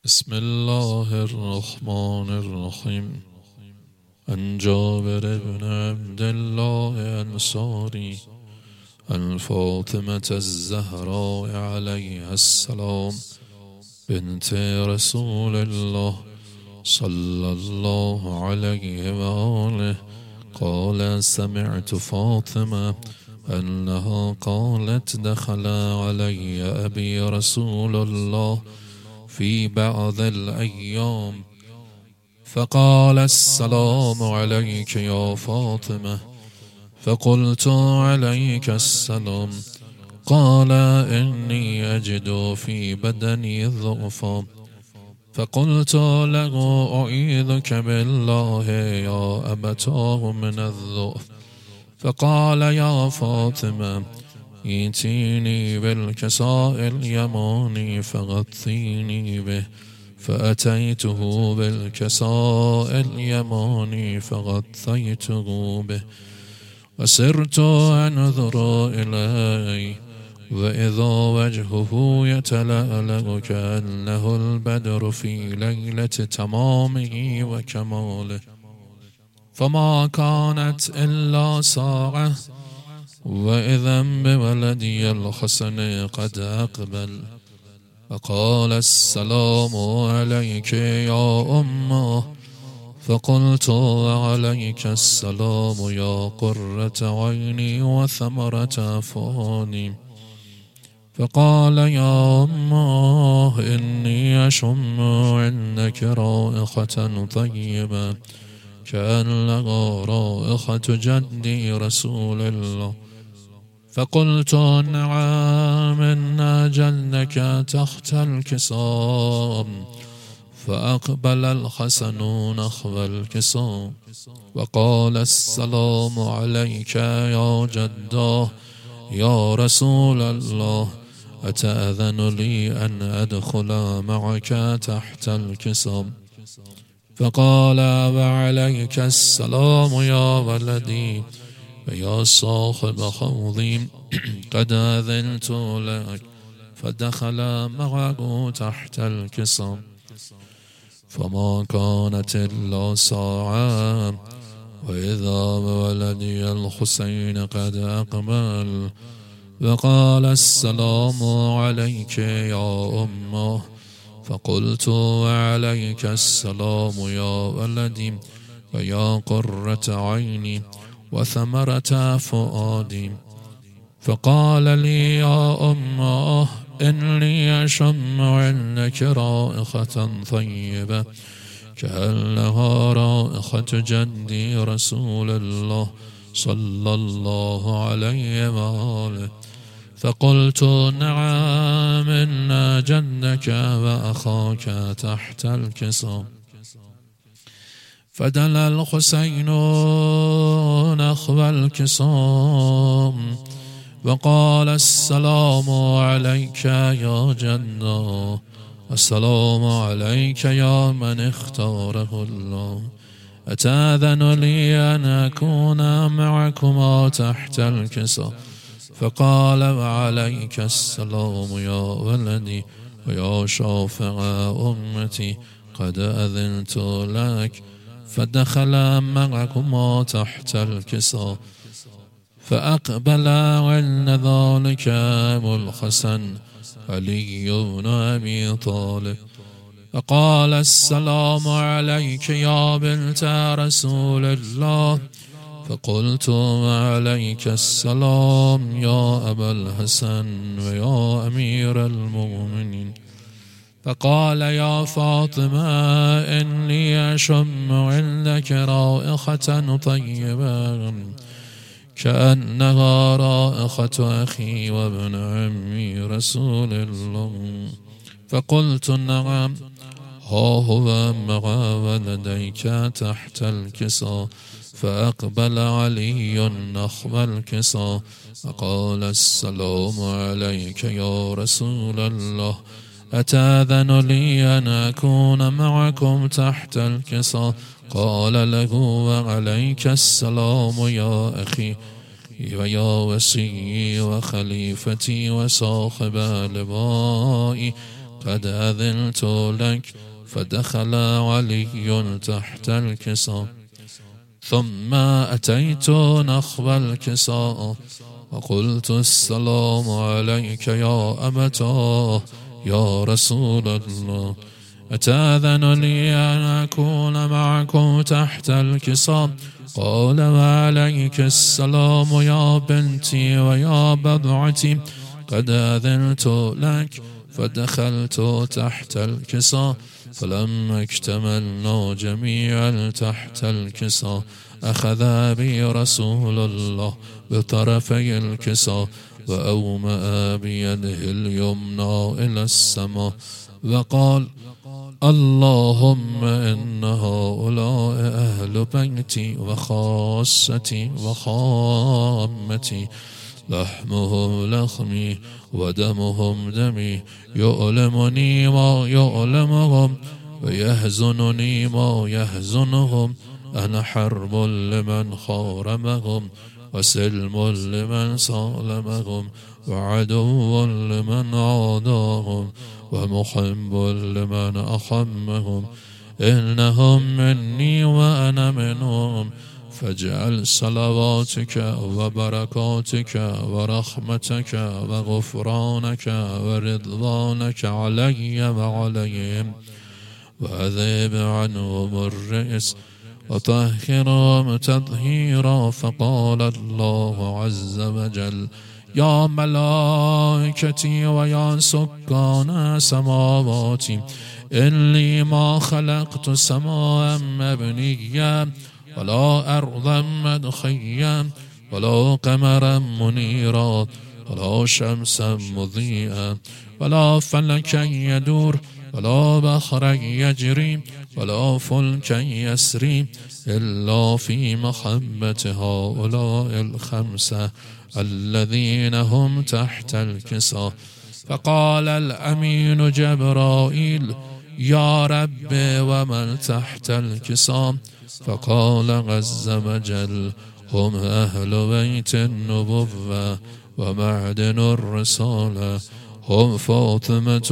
بسم الله الرحمن الرحيم. عن جابر بن عبد الله الأنصاري عن فاطمة الزهراء عليها السلام بنت رسول الله صلى الله عليه وآله قال: سمعت فاطمة أنها قالت: دخل علي أبي رسول الله في بعض الأيام فقال: السلام عليك يا فاطمة. فقلت: عليك السلام. قال: إني أجد في بدني ضعفا. فقلت له: أعيذك بالله يا أبتاه من الضعف. فقال: يا فاطمة، ائتيني بالكساء اليماني فغطيني به. فأتيته بالكساء اليماني فغطيته به وسرت أنظر إليه وإذا وجهه يتلألأ كأنه البدر في ليلة تمامه وكماله. فما كانت إلا ساعة وإذا بولدي الحسن قد أقبل فقال: السلام عليك يا أمه. فقلت: وعليك السلام يا قرة عيني وثمرة فؤادي. فقال: يا أمه، إني أشم عندك رائحة طيبة كأنها رائحة جدي رسول الله. فقلت: نعم، إن جدك تحت الكساء. فأقبل الحسن نحو الكساء وقال: السلام عليك يا جداه يا رسول الله، أتأذن لي أن أدخل معك تحت الكساء؟ فقال: وعليك السلام يا ولدي ويا صاحب حوضي، قد أذنت لك. فدخل معه تحت الكساء فما كانت إلا ساعة وإذا بولدي الحسين قد أقبل وقال: السلام عليك يا أمه. فقلت: وعليك السلام يا ولدي ويا قرة عيني وثمرة فؤادي. فقال لي: يا أمه، إني أشم عندك رائحة طيبة كأنها رائحة جدي رسول الله صلى الله عليه وآله. فقلت: نعم، إن جدك وأخاك تحت الكساء. فدل الحسين نحو الكساء وقال: السلام عليك يا جدا، السلام عليك يا من اختاره الله، أتأذن لي أن أكون معكما تحت الكساء؟ فقال: وعليك السلام يا ولدي ويا شافع أمتي، قد أذنت لك. فدخل معكما تحت الكساء فأقبل عند ذلك أبو الحسن علي بن أبي طالب فقال: السلام عليك يا بنت رسول الله. فقلت: وعليك السلام يا أبا الحسن ويا أمير المؤمنين. فقال: يا فاطمة، إني أشم عندك رائحة طيبة كأنها رائحة أخي وابن عمي رسول الله. فقلت: نعم، ها هو مع ولديك تحت الكساء. فأقبل علي نحو الكساء فقال: السلام عليك يا رسول الله، أتأذن لي أن أكون معكم تحت الكساء؟ قال له: وعليك السلام يا أخي ويا وسيي وخليفتي وصاحب لبائي، قد أذنت لك. فدخل علي تحت الكساء، ثم أتيت نخب الكساء وقلت السلام عليك يا أمتاه يا رسول الله، أتأذن لي أن أكون معكم تحت الكساء؟ قال وعليك السلام يا بنتي ويا بضعتي، قد أذنت لك. فدخلت تحت الكساء، فلما اكتملنا جميعا تحت الكساء أخذ بي رسول الله بطرفي الكساء وأومأ بيده اليمنى إلى السماء وقال: اللهم إن هؤلاء أهل بيتي وخاصتي وخامتي، لحمهم لحمي ودمهم دمي، يؤلمني ما يؤلمهم ويحزنني ما يحزنهم. أنا حرب لمن خارمهم وسلم لمن سالمهم وعدو لمن عاداهم ومحب لمن أحمهم. إنهم مني وأنا منهم، فاجعل صلواتك وبركاتك ورحمتك وغفرانك ورضوانك علي وعليهم، وأذهب عنهم الرئس وطهرهم تطهيرا. فقال الله عز وجل: يا ملائكتي ويا سكان سماواتي، إني ما خلقت سماء مبنيا ولا أرضا مدخيا ولا قمرا منيرا ولا شمسا مضيئا ولا فلكا يدور ولا بحرا يجري ولا فلكا يسري إلا في محبة هؤلاء الخمسة الذين هم تحت الكساء. فقال الأمين جبرائيل: يا رب ومن تحت الكساء؟ فقال عز وجل: هم أهل بيت النبوة ومعدن الرسالة، هم فاطمة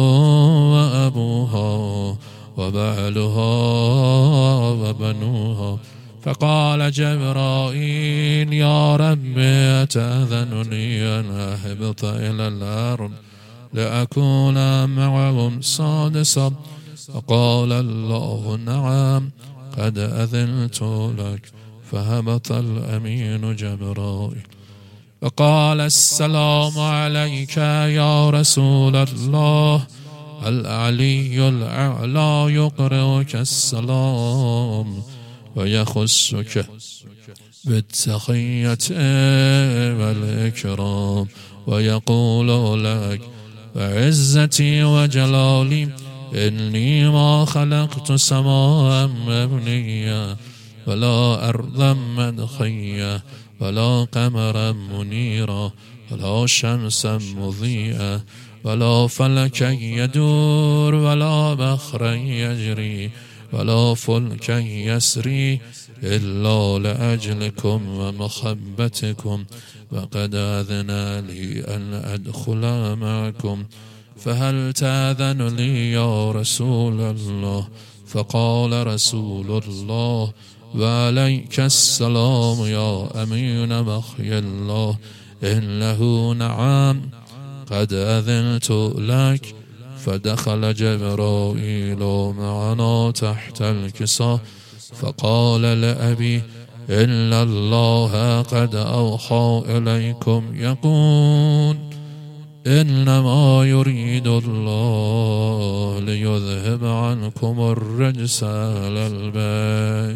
وأبوها وبعلها وبنوها. فقال جبرائيل: يا رب أتأذن لي أن أهبط إلى الأرض لأكون معهم سادسا؟ فقال الله: نعم، قد أذنت لك. فهبط الأمين جبرائيل وقال: السلام عليك يا رسول الله. العلي الأعلى يقرئك السلام ويخصك بالتحية والإكرام ويقول لك: وعزتي وجلالي إني ما خلقت سماء مبنيا ولا أرضا مدخيا ولا قمرا منيرا ولا شمسا مضيئا ولا فلكا يدور ولا بحرا يجري ولا فلكا يسري إلا لأجلكم ومحبتكم، وقد أذن لي أن أدخل معكم، فهل تأذن لي يا رسول الله؟ فقال رسول الله: وعليك السلام يا أمين وحي الله، إنه نعم، قد أذنت لك. فدخل جبرائيل معنا تحت الكساء، فقال لأبي: إن الله قد أوحى إليكم يقول: إنما يريد الله ليذهب عنكم الرجس أهل البيت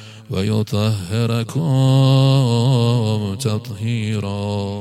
ويطهركم تطهيرا.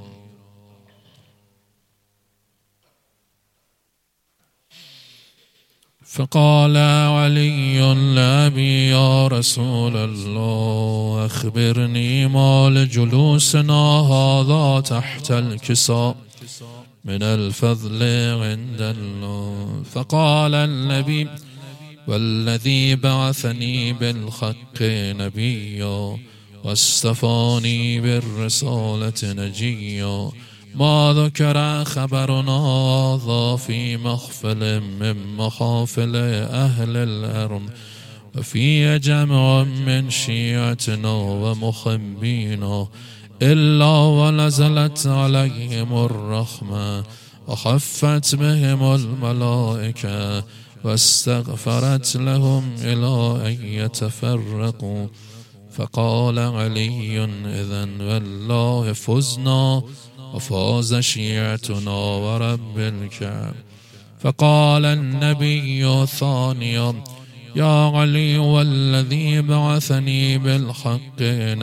فقال علي لأبي: يا رسول الله، أخبرني ما لجلوسنا هذا تحت الكساء من الفضل عند الله. فقال النبي: والذي بعثني بالحق نبيا واصطفاني بالرسالة نجيا ما ذكر خبرنا ذا في مخفل من مخافل أهل الأرض وفي جمع من شيعتنا ومخبينا إلا ونزلت عليهم الرحمة وخفت بهم الملائكة واستغفرت لهم إلى أن يتفرقوا. فقال علي إذن والله فزنا وفاز شيعتنا ورب الكعب. فقال النبي ثانيا يا علي والذي بعثني بالحق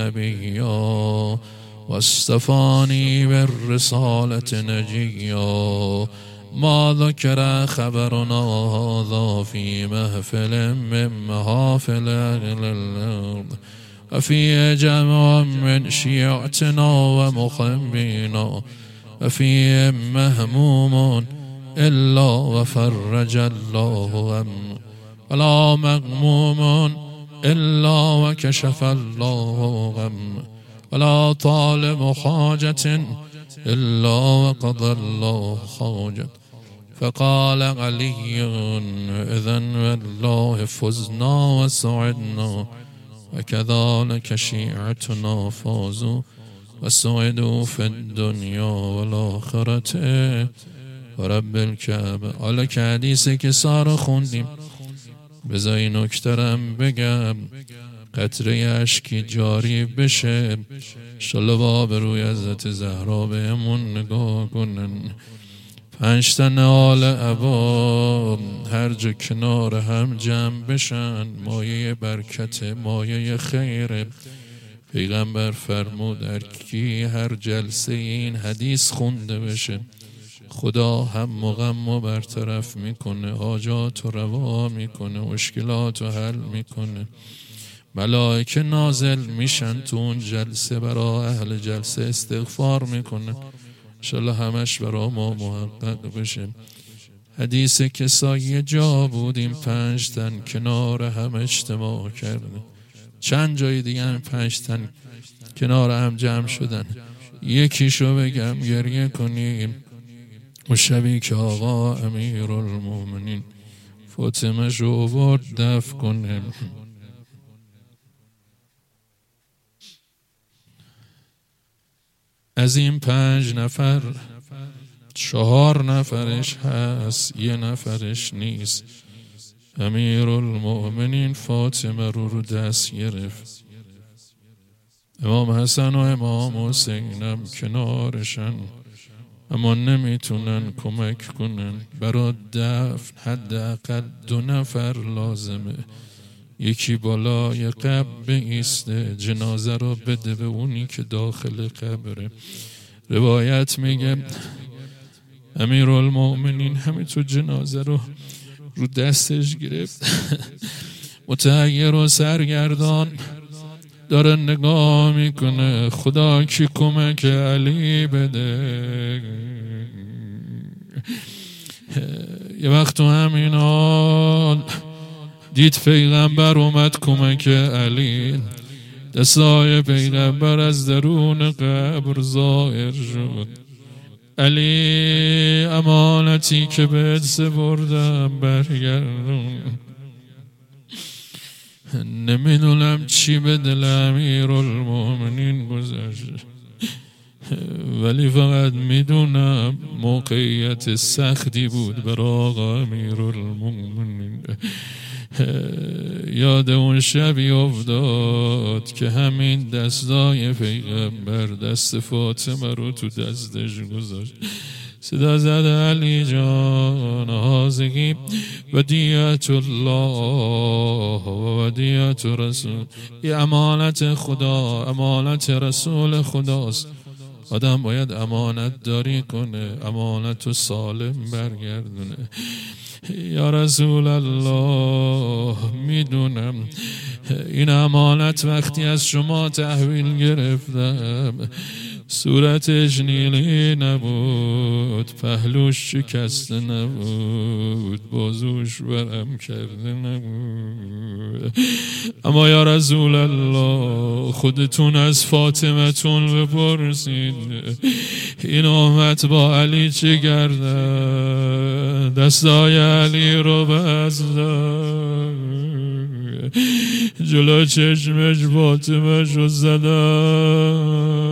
نبيا واستفاني بالرسالة نجيا ما ذكر خبرنا هذا في محفل من محافل أهل الأرض وفي جمع من شيعتنا ومخبينا وفي مهموم إلا وفرج الله همه ولا مغموم إلا وكشف الله غمه ولا طالب حاجة إلا وقضى الله حاجة. فقال علي إذن والله فزنا وسعدنا وكذلك شيعتنا فازوا وسعدوا في الدنيا والآخرة ورب الكعبه. حالا که حدیثی که سارا خوندیم بذاری نکترم بگم قطره اشکی جاری بشه شلوا به روی حضرت زهرا بهمون نگاه کنن. 5 تن آل عبا هر جا کنار هم جمع بشن مایه برکت مایه خیر. پیغمبر فرمود در کی هر جلسه این حدیث خونده بشه خدا هم و غم و برطرف میکنه، حاجات و روا میکنه، مشکلات و حل میکنه. ملائکه نازل میشن تو اون جلسه برای اهل جلسه استغفار میکنه. انشالله همش برای ما محقق بشه. حدیث کسایی جا بودیم 5 تن کنار هم اجتماع کردن. چند جای دیگه هم 5 تن کنار هم جمع شدن. یکیشو بگم گریه کنیم. و شبی که آقا امیرالمومنین فاطمه شو برد دفن کنه از این 5 نفر 4 نفرش هست 1 نفرش نیست. امیرالمومنین فاطمه رو دست گرفت. امام حسن و امام حسینم کنارشن اما نمیتونن کمک کنن. برای دفن حداقل 2 نفر لازمه. یکی بالای قبر بایسته جنازه رو بده به اونی که داخل قبره. روایت میگه امیرالمومنین همین تو جنازه رو دستش گرفت متحیر و سرگردان داره نگاه میکنه خدا کی کمک علی بده. یه وقت تو همین حال دید پیغمبر اومد کمک علی. دستای پیغمبر از درون قبر ظاهر شد. علی امانتی که بهت سپردم برگردون. نمیدونم چی به دل امیرالمومنین گذشت ولی فقط میدونم موقعیت سختی بود برای آقا امیرالمومنین. یاد اون شبی افتاد که همین دستای پیغمبر دست فاطمه رو تو دستش گذاشت. صدا زد علی جان حاضگی ودیعت الله و ودیعت رسول. این امانت خدا امانت رسول خداست. آدم باید امانت داری کنه امانت رو سالم برگردونه. یا رسول الله میدونم این امانت وقتی از شما تحویل گرفتم صورتش نیلی نبود، پهلوش شکسته نبود، بازوش ورم کرده نبود. اما یا رسول الله خودتون از فاطمتون بپرسید این امت با علی چه گردن؟ دستای علی رو بستن، جلو چشمش فاطمه شو زدن،